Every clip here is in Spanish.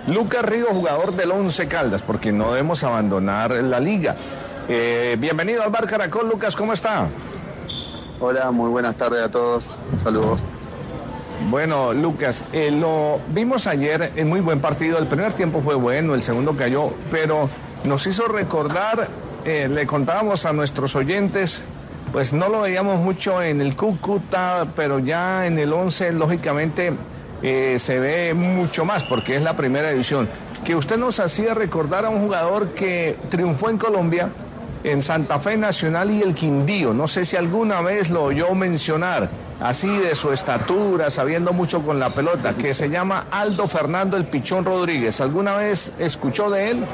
Lucas Ríos, jugador del Once Caldas, porque no debemos abandonar la liga. Bienvenido al Bar Caracol, Lucas, ¿cómo está? Hola, muy buenas tardes a todos. Saludos. Bueno, Lucas, lo vimos ayer en muy buen partido. El primer tiempo fue bueno, el segundo cayó, pero nos hizo recordar, le contábamos a nuestros oyentes, pues no lo veíamos mucho en el Cúcuta, pero ya en el Once, lógicamente, se ve mucho más, porque es la primera edición. Que usted nos hacía recordar a un jugador que triunfó en Colombia, en Santa Fe Nacional y el Quindío. No sé si alguna vez lo oyó mencionar, así de su estatura, sabiendo mucho con la pelota, que se llama Aldo Fernando el Pichón Rodríguez. ¿Alguna vez escuchó de él?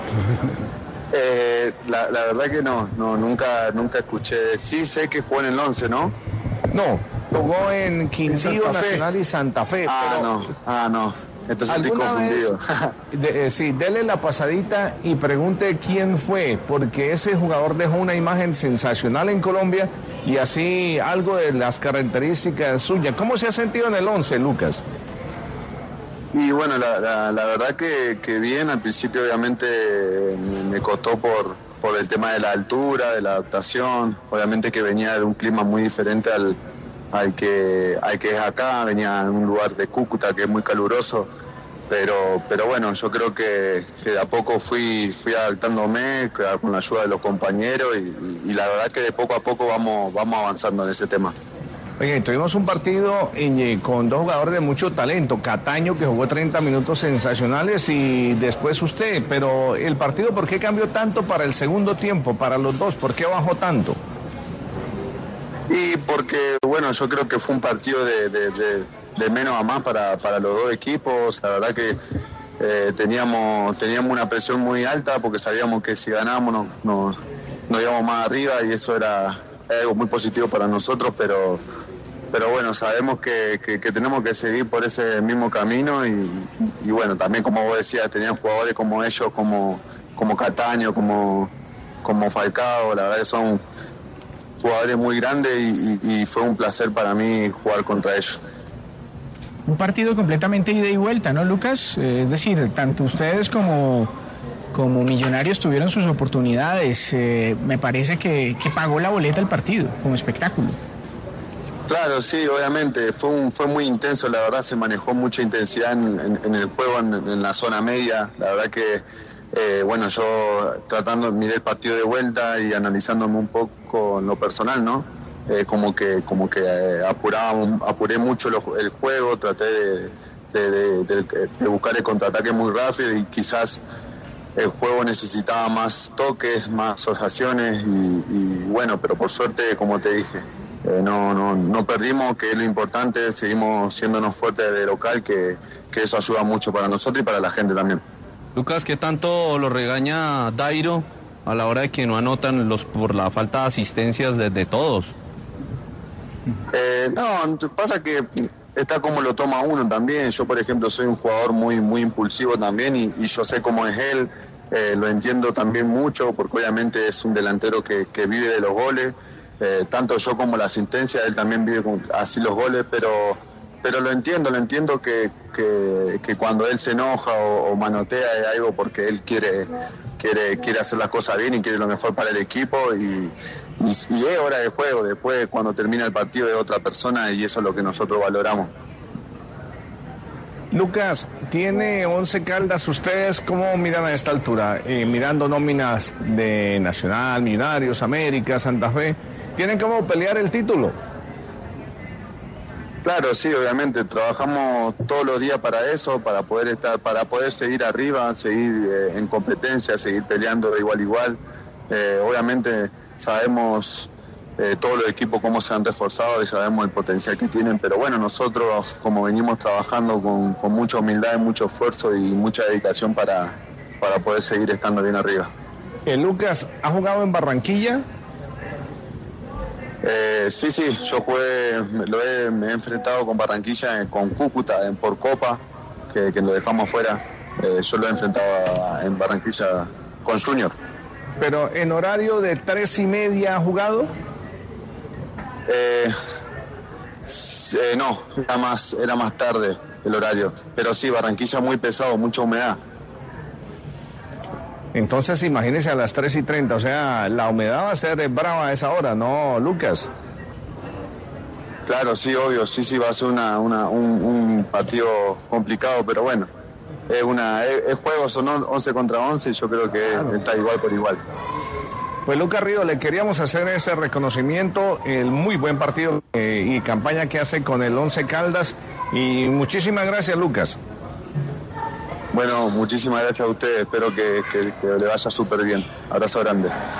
La verdad que no, nunca escuché. Sí sé que jugó en el Once, ¿no? No, jugó en Quindío Nacional y Santa Fe. No. Entonces estoy confundido. Sí, dele la pasadita y pregunte quién fue, porque ese jugador dejó una imagen sensacional en Colombia y así algo de las características suyas. ¿Cómo se ha sentido en el Once, Lucas? Y bueno, la verdad que bien. Al principio obviamente me costó por el tema de la altura, de la adaptación. Obviamente que venía de un clima muy diferente al que es acá. Venía en un lugar de Cúcuta que es muy caluroso, pero bueno, yo creo que de a poco fui adaptándome con la ayuda de los compañeros y la verdad que de poco a poco vamos avanzando en ese tema. Oye, tuvimos un partido con dos jugadores de mucho talento, Cataño, que jugó 30 minutos sensacionales, y después usted, pero el partido, ¿por qué cambió tanto para el segundo tiempo, para los dos? ¿Por qué bajó tanto? Y porque, bueno, yo creo que fue un partido de menos a más para los dos equipos. La verdad que teníamos una presión muy alta porque sabíamos que si ganábamos nos íbamos más arriba y eso era algo muy positivo para nosotros, pero bueno, sabemos que tenemos que seguir por ese mismo camino y bueno, también como vos decías, tenían jugadores como ellos, como Cataño, como Falcao. La verdad que son jugadores muy grandes y fue un placer para mí jugar contra ellos. Un partido completamente ida y vuelta, ¿no, Lucas? Es decir, tanto ustedes como Millonarios tuvieron sus oportunidades. Me parece que pagó la boleta el partido como espectáculo. Claro, sí, obviamente. Fue muy intenso, la verdad, se manejó mucha intensidad en el juego, en la zona media. La verdad que, bueno, yo miré el partido de vuelta y analizándome un poco en lo personal, ¿no? Como que apuré mucho el juego, traté de buscar el contraataque muy rápido y quizás el juego necesitaba más toques, más asociaciones y bueno, pero por suerte, como te dije, no perdimos, que es lo importante. Seguimos siéndonos fuertes de local, que eso ayuda mucho para nosotros y para la gente también. Lucas, ¿qué tanto lo regaña Dairo a la hora de que no anotan por la falta de asistencias de todos? No, pasa que está como lo toma uno también. Yo, por ejemplo, soy un jugador muy, muy impulsivo también y yo sé cómo es él. Lo entiendo también mucho porque obviamente es un delantero que vive de los goles. Tanto yo como la asistencia, él también vive así los goles, pero lo entiendo que cuando él se enoja o manotea es algo porque él quiere hacer las cosas bien y quiere lo mejor para el equipo y es hora de juego. Después, cuando termina el partido, de otra persona y eso es lo que nosotros valoramos. Lucas, tiene 11 Caldas. ¿Ustedes cómo miran a esta altura? Mirando nóminas de Nacional, Millonarios, América, Santa Fe, ¿tienen cómo pelear el título? Claro, sí, obviamente trabajamos todos los días para eso, para poder seguir arriba, seguir en competencia, seguir peleando de igual a igual. Obviamente sabemos todos los equipos cómo se han reforzado y sabemos el potencial que tienen, pero bueno, nosotros como venimos trabajando con mucha humildad, mucho esfuerzo y mucha dedicación para poder seguir estando bien arriba. Lucas, ¿ha jugado en Barranquilla? Sí, yo me he enfrentado con Barranquilla, con Cúcuta por Copa, que lo dejamos afuera. Yo lo he enfrentado en Barranquilla con Junior. ¿Pero en horario de 3:30 ha jugado? No, era más tarde el horario. Pero sí, Barranquilla muy pesado, mucha humedad. Entonces imagínense a las 3:30, o sea, la humedad va a ser brava a esa hora, ¿no, Lucas? Claro, sí, obvio, sí, va a ser un partido complicado, pero bueno, es juego, son 11 contra 11 y yo creo que está igual por igual. Pues Lucas Ríos, le queríamos hacer ese reconocimiento, el muy buen partido y campaña que hace con el Once Caldas, y muchísimas gracias, Lucas. Bueno, muchísimas gracias a ustedes, espero que le vaya súper bien. Abrazo grande.